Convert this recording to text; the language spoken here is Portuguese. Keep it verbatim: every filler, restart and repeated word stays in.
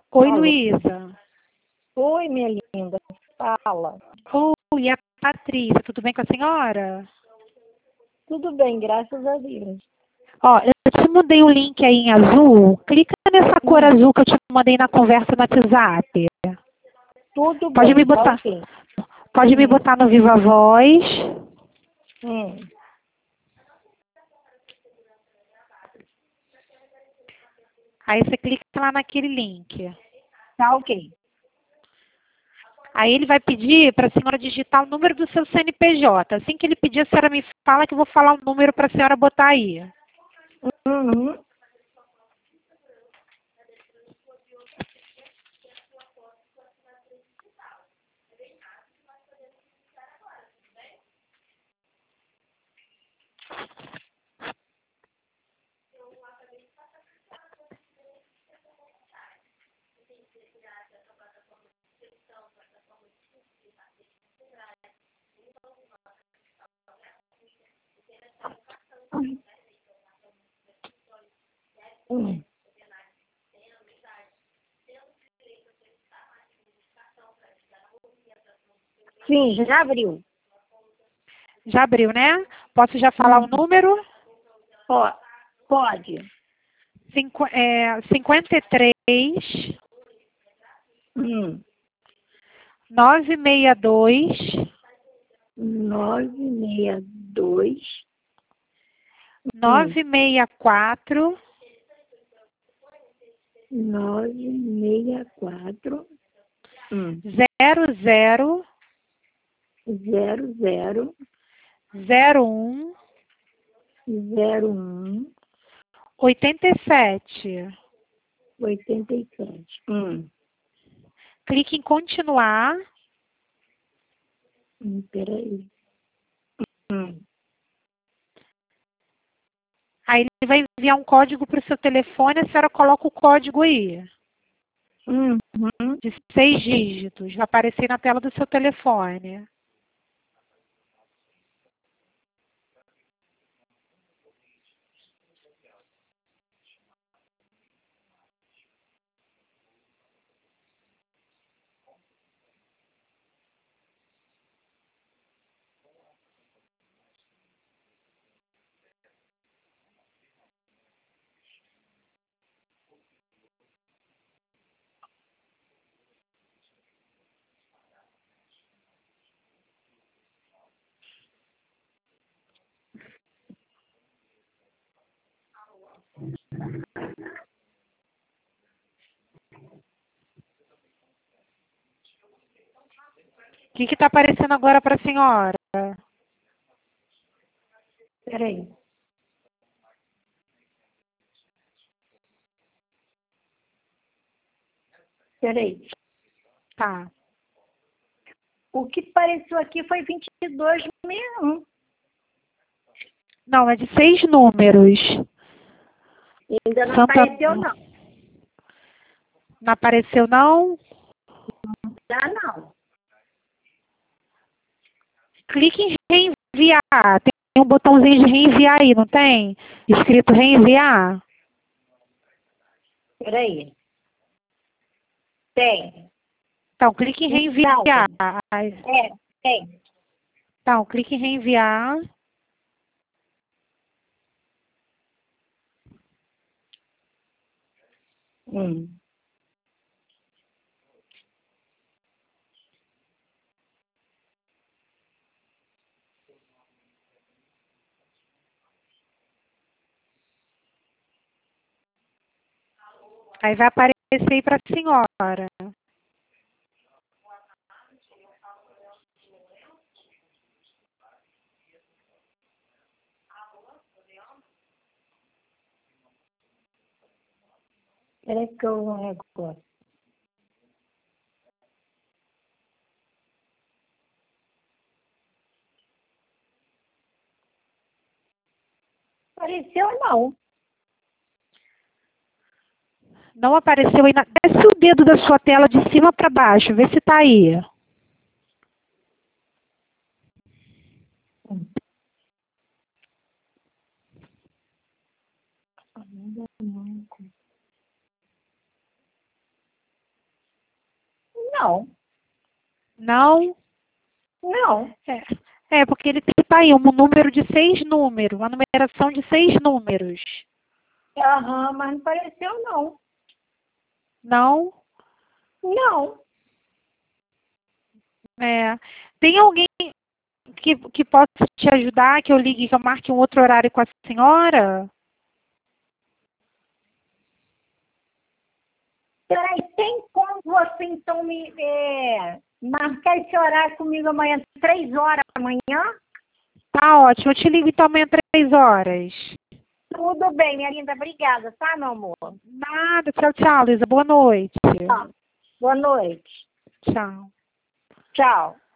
Oi, Alô? Luísa. Oi, minha linda. Fala. Oi, é a Patrícia. Tudo bem com a senhora? Tudo bem, graças a Deus. Ó, eu te mandei o link aí em azul. Clica nessa cor Hum, azul que eu te mandei na conversa no WhatsApp. tudo Pode me bem, tá botar, ok. pode me Hum, botar no Viva Voz. hum. Aí você clica lá naquele link. Tá ok. Aí ele vai pedir para a senhora digitar o número do seu C N P J. Assim que ele pedir, a senhora me fala que eu vou falar o número para a senhora botar aí. Uhum. Hum. Sim, já abriu. Já abriu, né? Posso já falar o Hum. número? Ó, pode. Cinqu é, cinquenta e três, Hum. novecentos e sessenta e dois, Nove seis dois. Hum. novecentos e sessenta e quatro, Nove seis quatro. Hum. zero zero, Zero zero zero um, zero um oitenta e sete. oitenta e sete. Hum. Clique em continuar. Hum, peraí. Hum. Aí ele vai enviar um código para o seu telefone, a senhora coloca o código aí, Uhum. de seis dígitos. Vai aparecer na tela do seu telefone. O que está aparecendo agora para a senhora? Peraí. Peraí. Tá. O que apareceu aqui foi vinte e dois sessenta e um. Não, é de seis números. Ainda não Santa... apareceu, não. Não apareceu, não? Já não. Clique em reenviar. Tem um botãozinho de reenviar aí, não tem? Escrito reenviar. Peraí. Tem. Então, clique em Não. reenviar. É, tem. Então, clique em reenviar. Hum. Aí vai aparecer aí para a senhora. Peraí que eu vou agora. Apareceu, não. Não apareceu aí. Na... Desce o dedo da sua tela de cima para baixo. Vê se está aí. Hum. Ainda não. Não. Não? Não. É, é porque ele tá aí um número de seis números, uma numeração de seis números. Aham, mas não apareceu, não. Não? Não. É. Tem alguém que, que possa te ajudar, que eu ligue, que eu marque um outro horário com a senhora? Peraí, tem como você então me é, marcar esse horário comigo amanhã, três horas da manhã? Tá ótimo, eu te ligo então amanhã três horas. Tudo bem, minha linda. Obrigada, tá, meu amor? Nada, tchau, tchau, Luísa. Boa noite. Tá. Boa noite. Tchau. Tchau.